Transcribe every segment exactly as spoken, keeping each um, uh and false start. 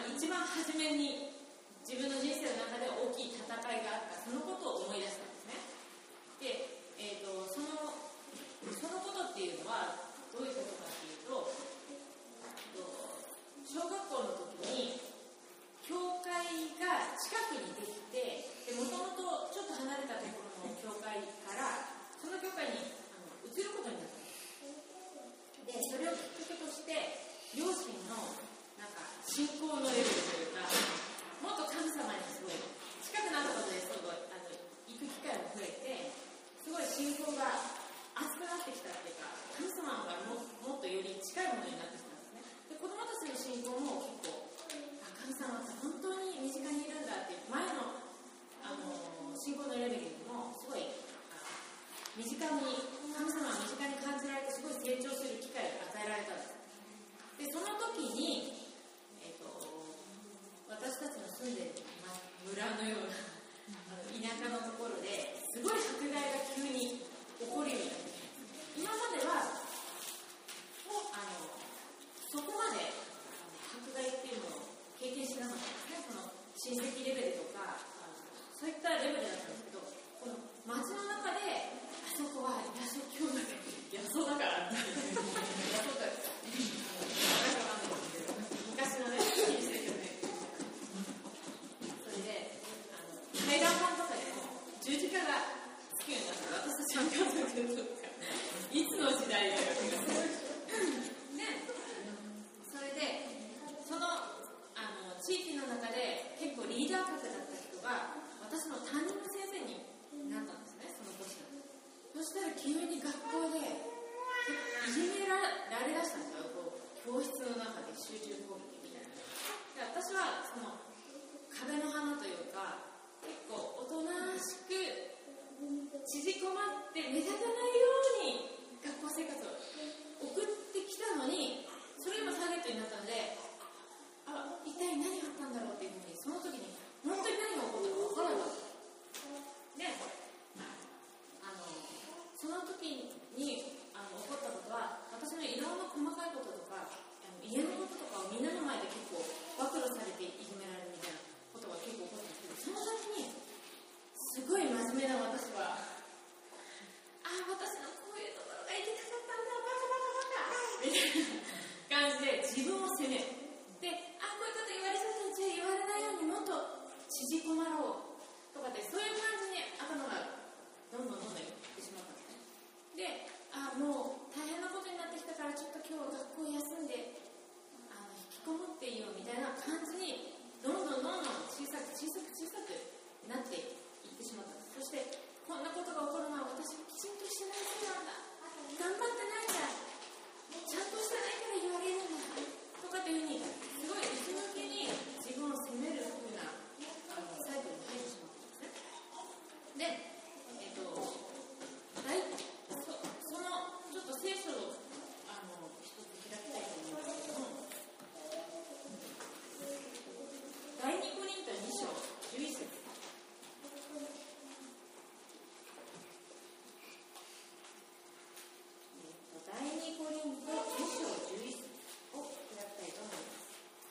あ、一番初めに自分の人生の中で大きい戦いがあったそのことを思い出したんですね。で、えー、とそのそのことっていうのはどういうことかっていうと、小学校の時に教会が近くにできて、もともとちょっと離れたところの教会からその教会にあの移ることになったんです。で、それをきっかけとして両親のなんか信仰のレベルというか、もっと神様にすごい近くなったことですごいあの行く機会も増えて、すごい信仰が熱くなってきたっていうか、神様が も, もっとより近いものになってきたんですね。で、子供たちの信仰も結構、あ、神様って本当に身近にいるんだっていう前の、あの信仰のレベルよりもすごい身近に、神様を身近に感じられて、すごい成長する機会が与えられたんです。で、その時に、えー、と私たちの住んでいる、ま、村のようなあの田舎のところですごい迫害が急に起こるようになって、今まではあのそこまで迫害っていうのを経験しなかったんですね。その親戚レベルとかそういったレベルだったんですけど、この街の中であそこは野草教だから野草だから野草だから昔のね、いいですよね。それであの回覧板とかでも十字架がつくようになったら、私たちは感覚するとかいつの時代だよって感じで、それでそのあの地域の中で結構リーダー格だった人が私の担任の先生になったんですね、その年の。そしたら急に学校でいじめられだしたんですよ。こう教室の中で集中攻撃みたいな。で、私はその壁の花というか結構おとなしく縮こまって目立たないように学校生活を送ってきたのに、それがターゲットになったので、あ、一体何があったんだろうっていうふうに、その時に本当に何が起こったか分からなかった。で、あのその時にあの起こったことは、私のいろんな細かいこととか、あの家のこととかをみんなの前で結構暴露されていじめられるみたいなことが結構起こったんですけど、その時にすごい真面目な私は、ああ、私のこういうところが行きたかったんだ、バカバカバカみたいな感じで自分を責めで、あ、こういうこと言われちゃった、じゃあ言われないようにもっと縮こまろうとかって、そういう感じに頭がどんどんどんどんいってしまったんですね。で、あ、もう大変なことになってきたからちょっと今日学校休んであの引きこもっていようみたいな感じにどんどんどんどん小さく小さく小さくなっていってしまったんです。そしてこんなことが起こるのは私がきちんとしてないせいなんだ、頑張ってないんだ、ちゃんとしてないから言われるんだとかっていうふうに、すごい内向けに自分を責めるふうなあのサイクルに入ってしまったんですね。で、えっと大そ, そのちょっと聖書をあの一つ開きたいと思うんですけども、第二コリントに章じゅういち節、第二コリントに章じゅういち節を開きたいと思います。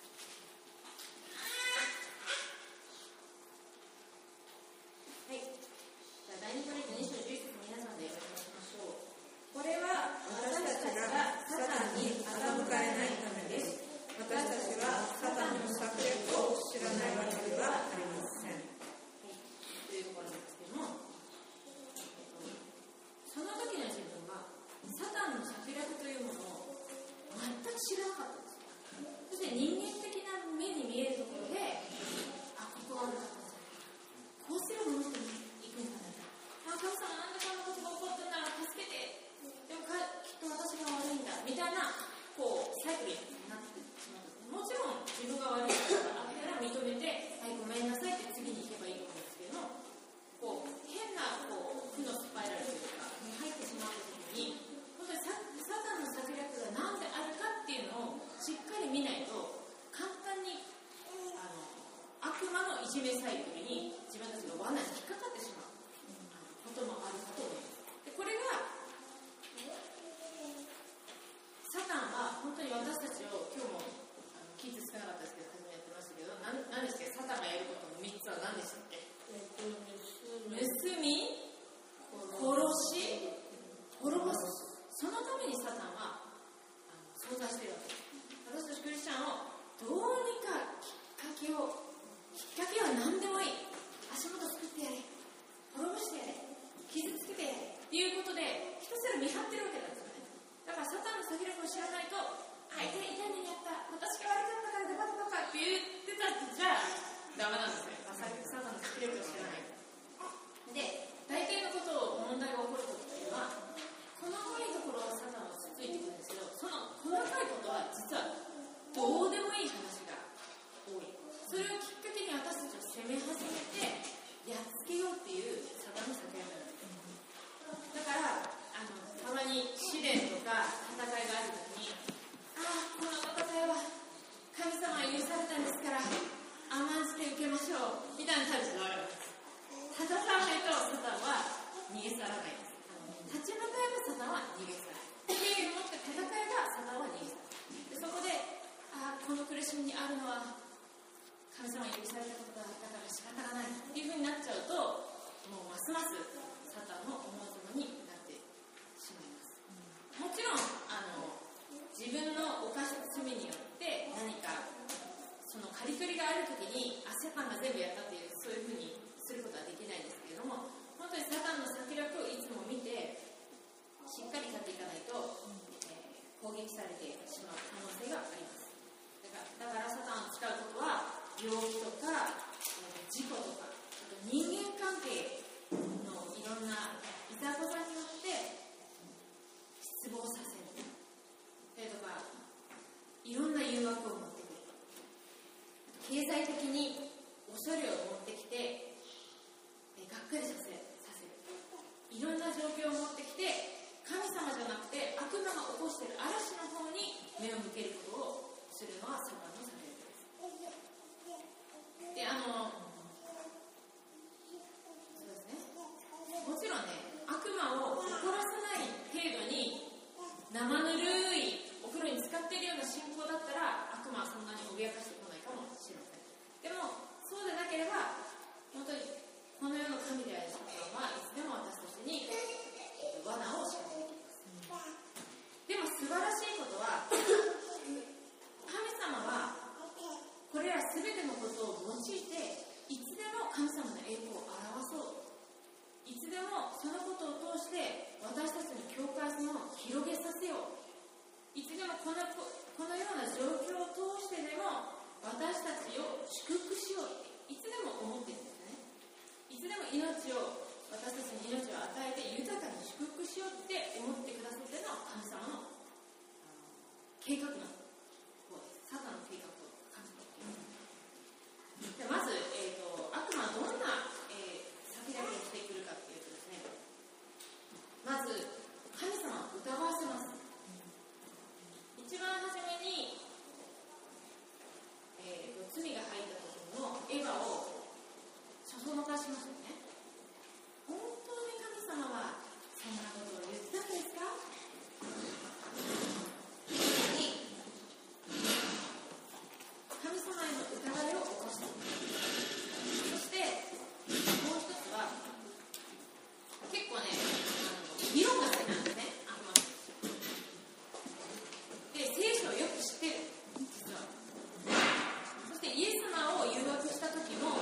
はい、じゃあ第二コリントに章じゅういち節、皆さんで読みましょう。これは私たちがサタンに欺かれないためです。私たちはサタンの策略を知らないわけではありません。はい、というところなんですけども、その時の自分はサタンの策略というものを全く知らなかったんですよ。そして人間的な目に見えるところで、あ、ここはこうすればもっといくんだな、あ、神様痛い痛い目にあった、私が悪かったからバカバカって言ってたってじゃダメなんですよ。サタンのスピリットを知らないで、大抵のことを問題が起こるときというのは細かいところはサタンはつついてくるんですけど、その細かいことは実はどうでもいい話が多い。それをきっかけに私たちを責め始めてやっつけようっていうサタンの叫びなんです。だからあのたまに試練とか戦いがあるときに、ああこの戦いは神様は許されたんですから甘んじて受けましょうみたいな感じのあるんです。戦わないとサタンは逃げ去らないです。立ち向かえばサタンは逃げ去らない。敬意を持って戦えばサタンは逃げ去らない。でそこでああこの苦しみにあるのは神様に許されたことだったから仕方がないっていうふうになっちゃうと、もうますますサタンの思うつぼになってしまいます。もちろんあの自分の犯した罪によって何かその刈り取りがあるときにあサタンが全部やったっていうそういうふうにすることはできないんですけれども、本当にサタンの策略をいつも見てしっかり立っていかないと、えー、攻撃されてしまう可能性があります。だから、だからサタンを使うことは病気とか、えー、事故とか、あと人間関係のいろんないざこざによって失望させる。それとかいろんな誘惑を持ってくる。経済的に恐れを持ってきて、えがっかりさせる。いろんな状況を持ってきて、神様じゃなくて悪魔が起こしている嵐の方に目を向けることをするのはサタンの策略です。で、あのそうですね。もちろんね、悪魔を怒らさない程度に生ぬるいお風呂に浸かっているような信仰だったら悪魔はそんなに脅かしてこないかもしれません。でもそうでなければ本当にこの世の神であるサタンはいつでも私たちに罠を仕掛けてきます。でも素晴らしいことは神様はこれら全てのことを用いていつでも神様の栄光を表そう、いつでもそのことを通して私たちの教会を広げさせよう、いつでもこの、このような状況を通してでも私たちを祝福しようっていつでも思ってるんですね。いつでも命を私たちに命を与えて豊かに祝福しようって思ってくださっているのは神様の計画の方です。サタンの計画を感じています。でまず、えーと、悪魔はどんな、えー、策略をしてくるかっていうとですね、まず神様を疑わせます。一番初めに、えーと、罪が入った時のエヴァをそそのかしますよね。本当に神様はそんなことを言ったんですか？に神様への疑いを起こした。そしてもう一つは結構ね、あの議論が好きなんですね。あので聖書をよく知ってる、実は。そしてイエス様を誘惑した時も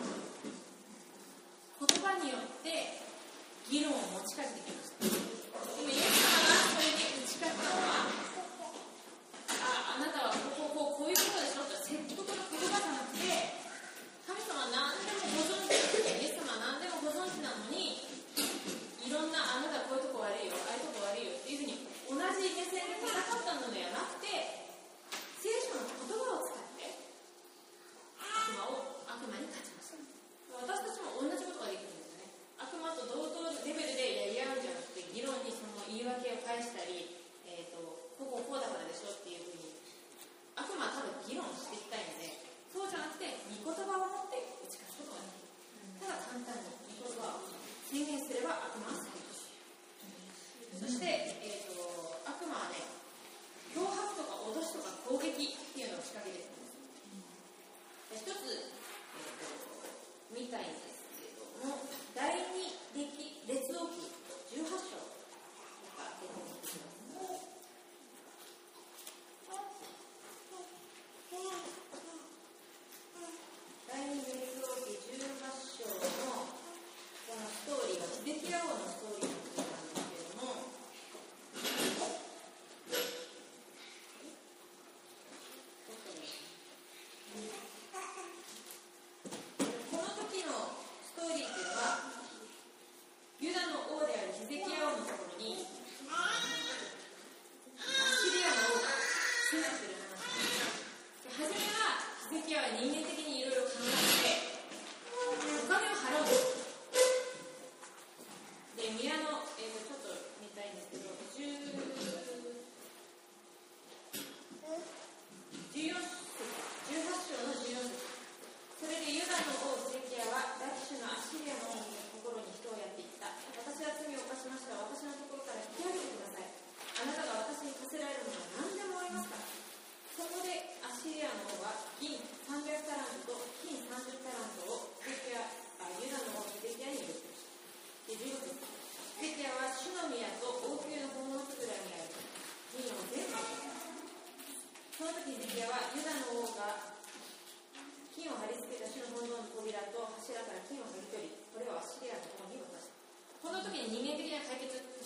言葉によって議論を持ちかけてきました。でもイエス様がそれに打ち勝ったのは、あ、あなたはこうこうこういうことでしょと説得の言葉じゃなくて、神様は何でもご存知だって、イエス様は何でもご存知なのに、いろんなあなたはこういうとこ悪いよ、ああいうとこ悪いよっていうふうに同じ目線で戦ったのではなくて、聖書の言葉を使って悪魔を悪魔に勝ちました。私たちも同じことができるんですよね。悪魔と同等レベルでやり合うんじゃなくて、議論にその言い訳を返したり、えーと、こここうだからでしょっていうふうに、悪魔は多分議論していきたいので、そうじゃなくて御言葉を持って打ち勝つことができる。ただ簡単に御言葉を宣言すれば悪魔は去ります。そして、えーと、悪魔はね、脅迫とか脅しとか攻撃っていうのを仕掛けてくるんです。一つ、えーとみたいんですけれども、第二列王記じゅうはち章とか出てきます。第二列王記じゅうはち章のこのストーリーがヒゼキヤ王のストーリーなんですけれども、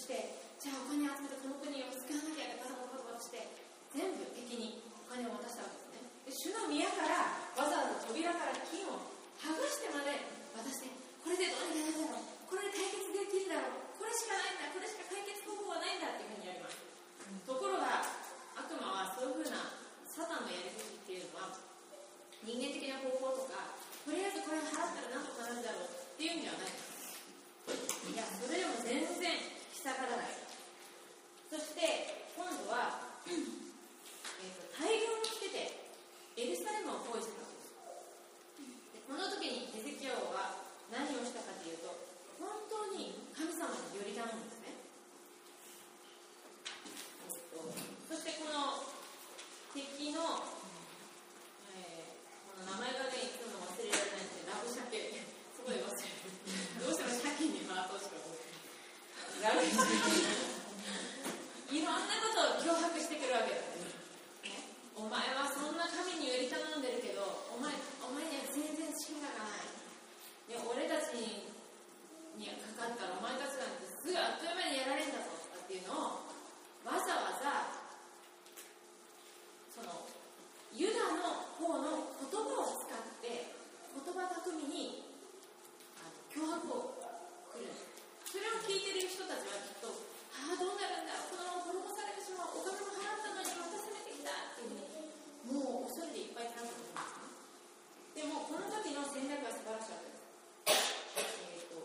してじゃあお金集めてこの国を救わなきゃってバタバタバタして全部敵にお金を渡したわけですね。で主の宮からわざわざ扉から金を剥がしてまで渡して、これでどうにかなるだろう、これで解決できるだろう、これしかないんだ、これしか解決方法はないんだっていうふうにやります。ところが悪魔はそういうふうなサタンのやり口っていうのは人間的な方法とか、とりあえずこれを払ったら何とかなるだろうっていうんじゃない。いや、それでも全然引き下がらない。そして今度は、えー、と大軍を来ててエルサレムを包囲してたんです。でこの時にヘゼキヤ王は何をしたかというと、本当に神様により頼むんですね。えー、とそしてこの敵の、えー、この名前がね、いつも忘れられないんで、ラブシャケ、そこで忘れる。どうしてもシャケに回ってほしくて、ラブシャケ。いろんなことを脅迫してくるわけです、ね。お前はそんな神により頼んでるけど、お前、お前には全然力がない。ね、俺たちにかかったら、お前たちなんてすぐあっという間にやられるんだぞとかっていうのを、わざわざ、そのユダの方の言葉を使って言葉巧みに脅迫をくる。それを聞いている人たちはきっと、ああどうなるんだ、このまま滅ぼされてしまう、お金も払ったのにまた攻めてきたっていうふうにもう恐れていっぱいになると思いますね。でもこの時の戦略は素晴らしかったです。えーと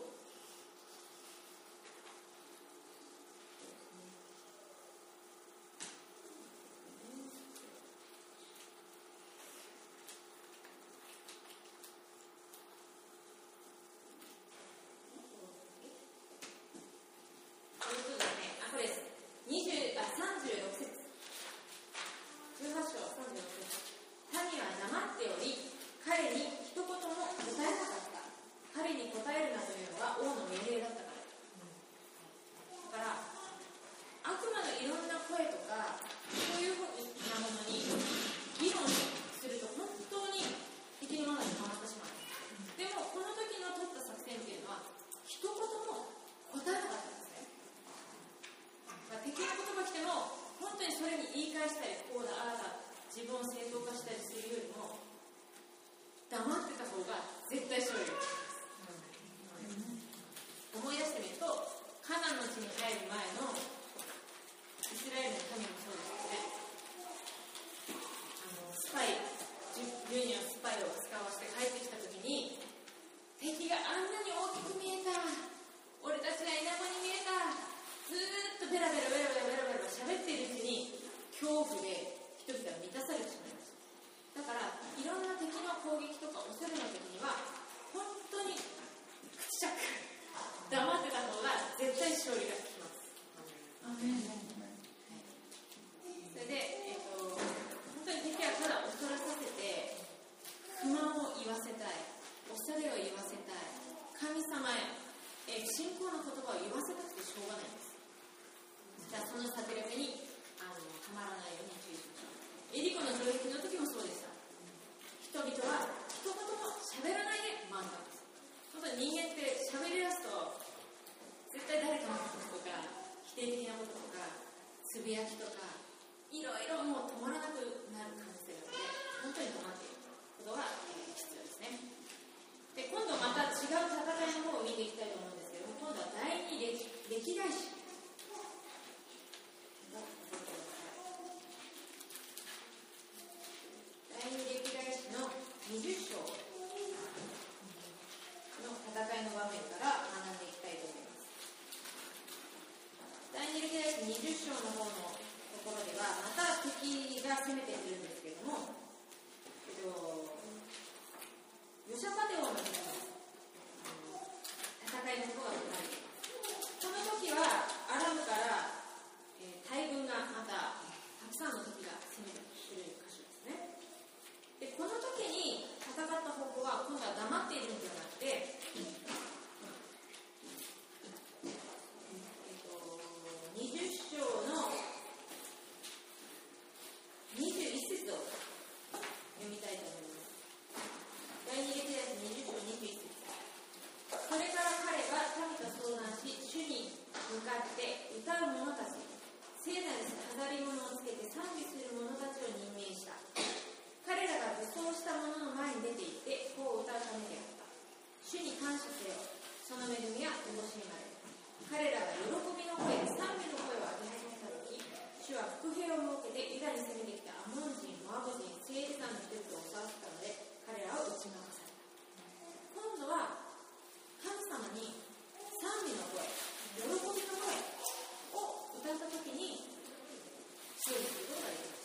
年にまで。彼らは喜びの声、賛美の声を上げ始めたとき、主は伏兵を設けてユダに攻めてきたアモン人、モアブ人、セイリ山の人々を襲わせたので、彼らを打ち負かされた。今度は神様に賛美の声、喜びの声を歌ったときに勝利することができます。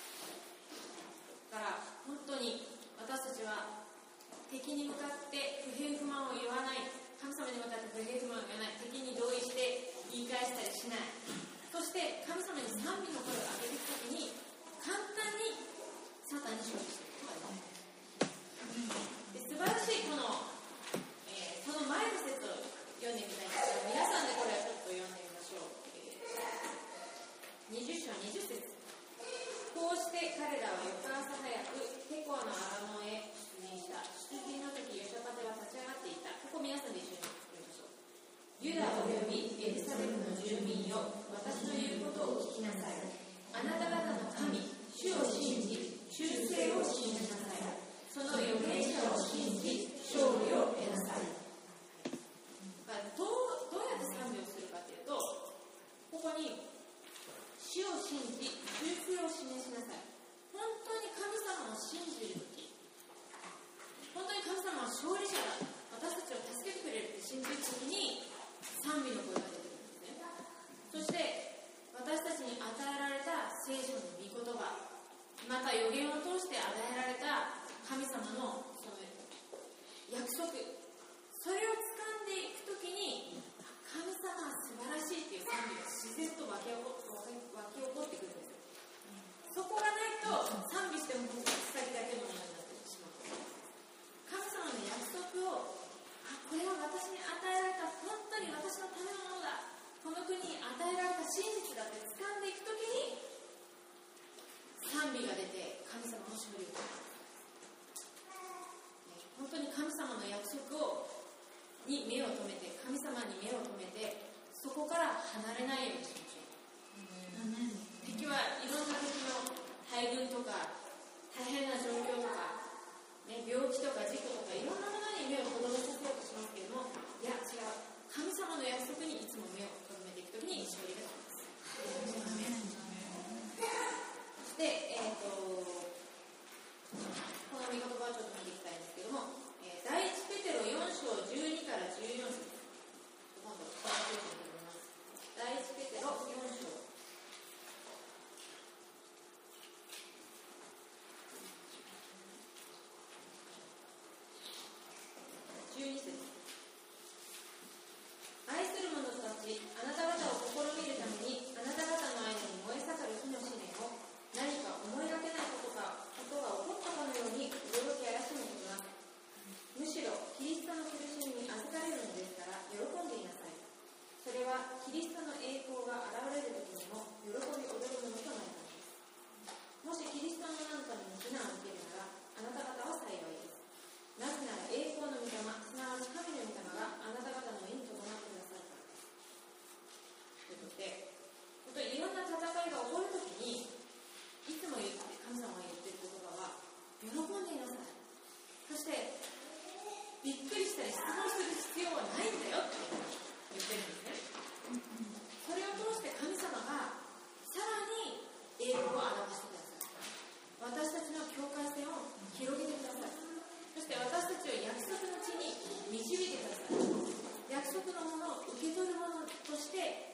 だから本当に私たちは敵に向かって不平不満を言わない、神様に向かって不平不満を言わない、敵に同意して言い返したりしない、そして神様に賛美の声を上げるときに簡単にサタンに勝利することができます。で素晴らしいこの、えー、その前の節を読んでみたいんですが、皆さんでこれはちょっと読んでみましょう。えー、にじゅう章にじゅっ節。こうして彼らは翌朝早くテコアの荒野へ出陣した。出陣の時ヨシャパテは立ち上がっていた。ここ皆さんで一緒に作りましょう。ユダおよびエルサレムの住民よ、私の言うことを聞きなさい。あなた方の神、主を信じ、忠誠を信じなさい。その預言者を信じ、勝利を得なさい。どう、どうやって賛美をするかというと、ここに主を信じ、忠誠を示しなさい。本当に神様を信じるとき、本当に神様は勝利者だ、私たちを助けてくれるって信じるときに賛美の声が出てくるんですね。そして私たちに与えられた聖書の御言葉、また預言を通して与えられた神様のその約束、それを掴んでいくときに神様は素晴らしいっていう賛美が自然と湧き起こってくるんです。そこがないと賛美しても口先だけのものになってしまう。神様の約束を、あ、これは私に与えられた本当に私のためのものだ、この国に与えられた真実だって掴んでいくときに賛美が出て神様の勝利を得る。本当に神様の約束をに目を留めて、神様に目を留めて、そこから離れないようにしましょう。敵はいろんな敵の大軍とか大変な状況とか、ね、病気とか事故とかいろんなものに目を留めさせようとしますけれども、いや違う、神様の約束にいつも目を留めていくときに勝利が来ます。そして、えー、とこの御言葉をちょっと見ていきたいんですけども、えー、第一ペテロよん章じゅうにからじゅうよん節、今度このページになります。第一ペテロよん章じゅうに節。愛する者たち、あなた方を試みるために、あなた方の間に燃え盛る火の試練を、何か思いがけないことかことが起こったかのように驚き怪しむことなく、むしろキリストの苦しみに預かれるのですから喜んでいなさい。それはキリストの栄光が現れる時にも喜び踊るものとなるからです。もしキリストの名のために非難を受けるなら、あなた方は幸いです。なぜなら栄光の御霊、すなわち神の御霊があなた方の上にとどまってくださるからです。ということで、本当にいろんな戦いが起こるときに、いつも言って神様が言っている言葉は、喜んでいなさい。そして、びっくりしたり質問する必要はないんだよって言ってるんですね。それを通して神様がさらに栄光を表してください。私たちの境界線を広げてください。そして私たちを約束の地に導いてください。約束のものを受け取るものとして、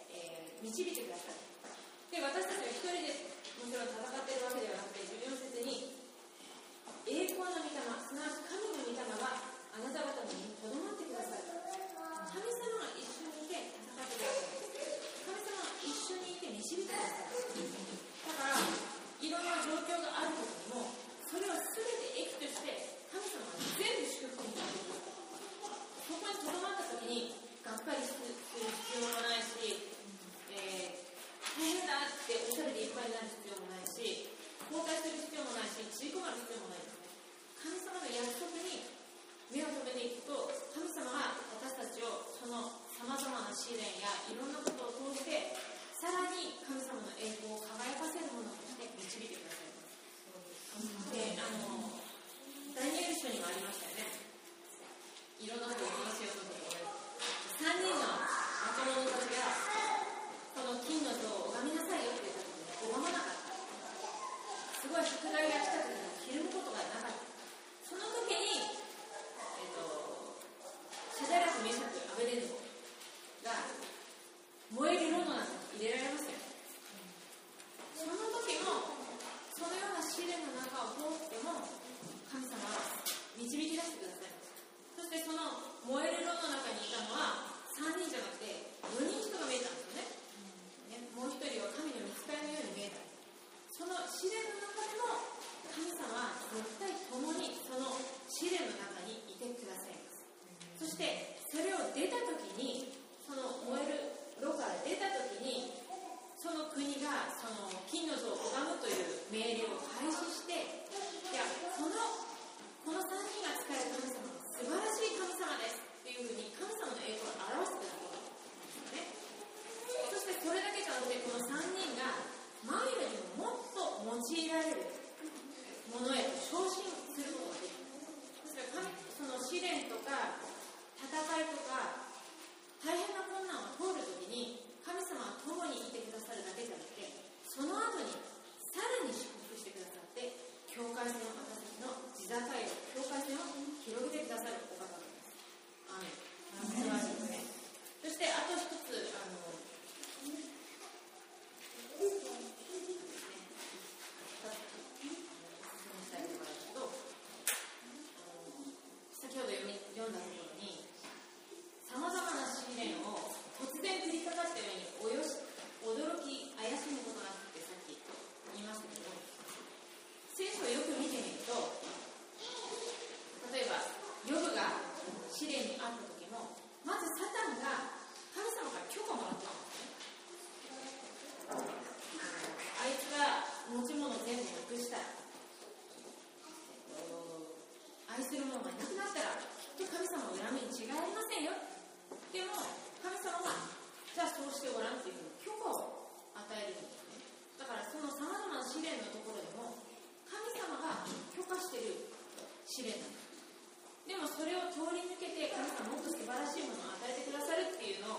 えー、導いてください。で、私たちは一人でもちろん戦っているわけではなくて、じゅうよん節に栄光の御霊、すなわち神の御霊があなた方にとどまってください。神様が一緒にいて戦ってください。神様が一緒にいて導いてください。だからいろんな状況があるときにも、それを全て益として神様が全部祝福になってくる。そこにとどまったときにがっかりする必要もないし、えー、大変だっておしゃべりいっぱいになる必要もないし、後悔する必要もないし、つい込まれる必要もないですね。神様の約束に目を留めていくと、神様は私たちをそのさまざまな試練やいろんなことを通してさらに神様の栄光を輝かせるものとして導いてくださいます。で、あのダニエル書にもありましたよね。いろんなことを言いますよということで、さんにん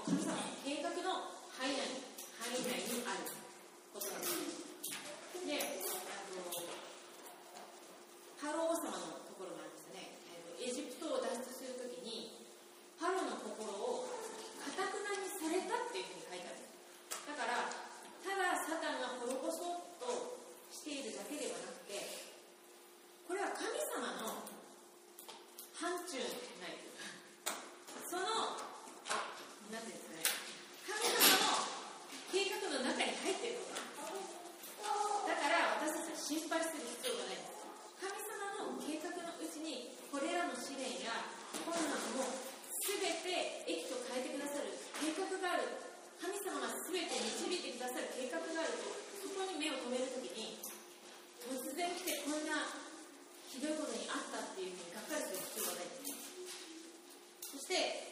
神様の計画の範囲内範囲内にあることなんです。で、あのパロ王様のところがあるんですね。エジプトを脱出するときにパロの心をかたくなにされたっていうふうに書いてある。だからただサタンが滅ぼそうとしているだけではなくて、これは神様の範疇内というか、その何ていうんですかね、神様の計画の中に入っていることだから私たちは心配する必要がないんです。神様の計画のうちにこれらの試練や困難も全て益と変えてくださる計画がある。神様が全て導いてくださる計画があると、そこに目を留めるときに突然来てこんなひどいことにあったっていうふうにがっかりする必要がないです。そして、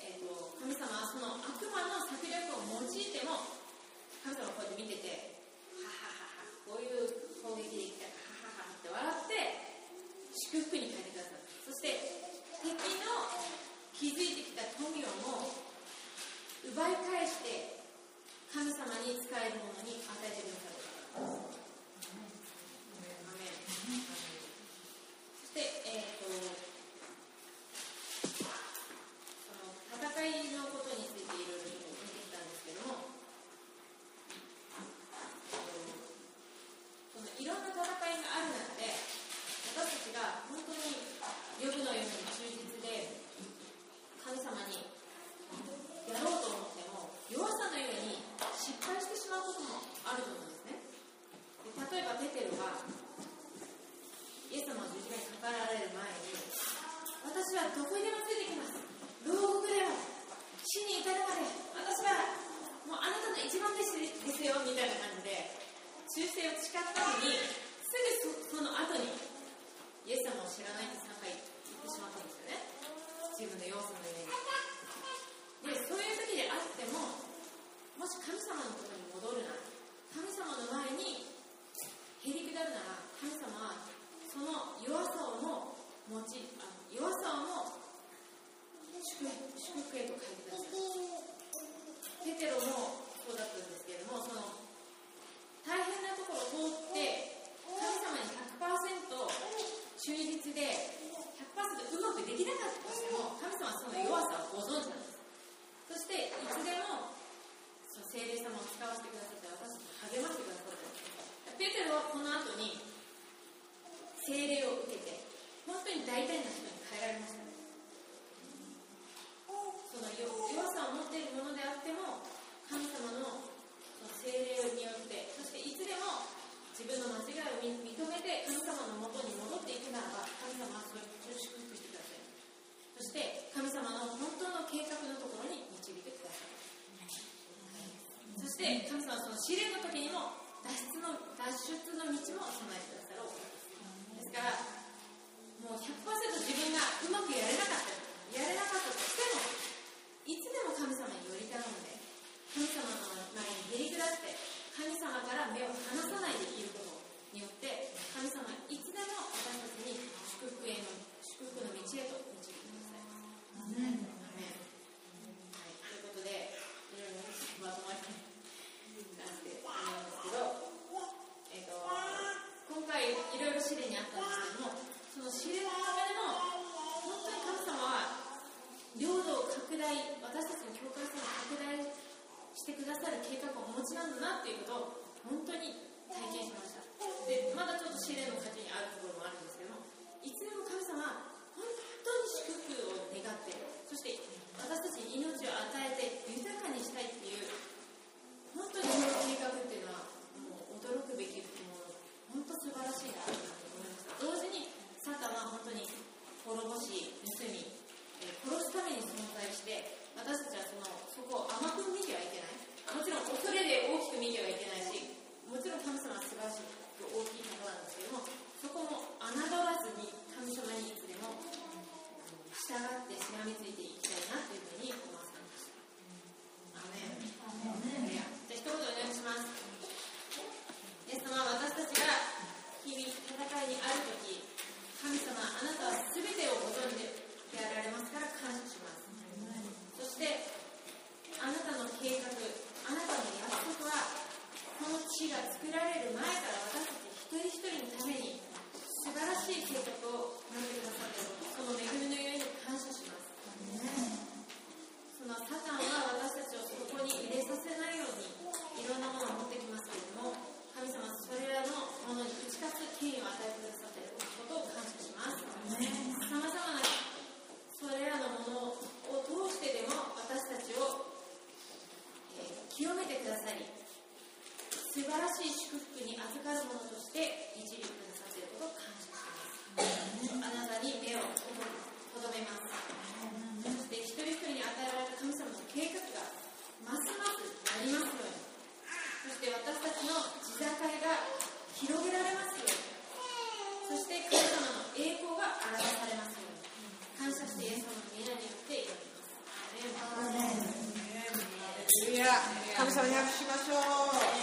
えー、と神様はその悪魔の策略を用いても、神様はこうやって見てて、はははは、こういう攻撃できたらはははって笑って祝福に変えてくださる。そして敵の築いてきた富をも奪い返して神様に仕える者に与えてくださる。アメン。そして、えー、とその戦いのことについていろいろ見てきたんですけども、そのいろんな戦いがある中で、私たちが本当にヨブのように忠実で神様にやろうと思っても弱さのように失敗してしまうこともあると思うんですね。で、例えばペテロがイエス様の十字架にかかられる前に、私はどこにでもついてきます、牢獄でも死に至るまで私はもうあなたの一番弟子ですよみたいな感じで忠誠を誓ったのに、すぐ そ, その後にイエス様を知らないってさんかい言ってしまったんですよね、自分の弱さのように。で、そういう時であっても、もし神様のことに戻るなら、神様の前にへりくだるなら、神様はその弱さをも持ち、あの弱さをも祝福へと変えてください。ペテロもそうだったんですけれども、その大変なところを通って神様に ひゃくパーセント 忠実で ひゃくパーセント うまくできなかったとしても、神様はその弱さをご存知なんです。そしていつでもその聖霊様を使わせてくださって私たちを励ましてくださって、ペテロはこの後に聖霊を受けて本当に大胆な人に変えられました。その弱さを持っているものであっても神様の聖霊によって、そしていつでも自分の間違いを認めて神様のもとに戻っていくならば、神様はそれを祝福してください。そして神様の本当の計画のところに導いてください。そして神様はその試練の時にも脱出の脱出の道も備えてくださるお方です。ですからもう ひゃくパーセント 自分がうまくやれなかったやれなかったとしても、いつでも神様により頼んで神様の前にへりくだって神様から目を離さないでいることによって、神様はいつでも私たちに祝福への祝福の道へと導いてください。アメン。はい、ということでいろいろまとまりなんて思うんですけど、えーと、今回いろいろ試練にあったんですけども、その試練のためでも本当に神様は領土を拡大、私たちの境界線を拡大してくださる計画をお持ちなんだなっていうことを本当に体験しました。で、まだちょっと試練の先にあるところもあるんですけども、いつでも神様は本当に祝福を願って、そして私たちに命を与えて豊かにしたいっていう本当にその計画っていうのはもう驚くべきもの、本当素晴らしいなと思いました。同時にサタンは本当に滅ぼし、盗み、殺すために存在して、私たちはそのそこを甘く見てはいけない。もちろん恐れで大きく見てはいけないし、もちろん神様は素晴らしい大きい方なんですけども、そこも侮らずに神様にいつでも従ってしがみついていきたいなというふうに思わせました。 計画、あなたの約束は、この地が作られる前から私たち一人一人のために素晴らしい計画を持ってくださっている、その恵みのゆえに感謝します。そのサタンは私たちをそこに入れさせないようにいろんなものを持ってきますけれども、神様はそれらのものに打ち勝つ権威を与えてくださっていることを感謝します。さまざまなそれらのものを通してでも私たちを、えー、清めてくださり、素晴らしい祝福に預かるものとして導いてくださっていることを感謝します。あなたに目をとどめます。そして一人一人に与えられた神様の計画がますますなりますように、そして私たちの地境が広げられますように、そして神様の栄光が表されますように、感謝してイエス様の皆によって祈ります。アーメン。 神様に拍手しましょう。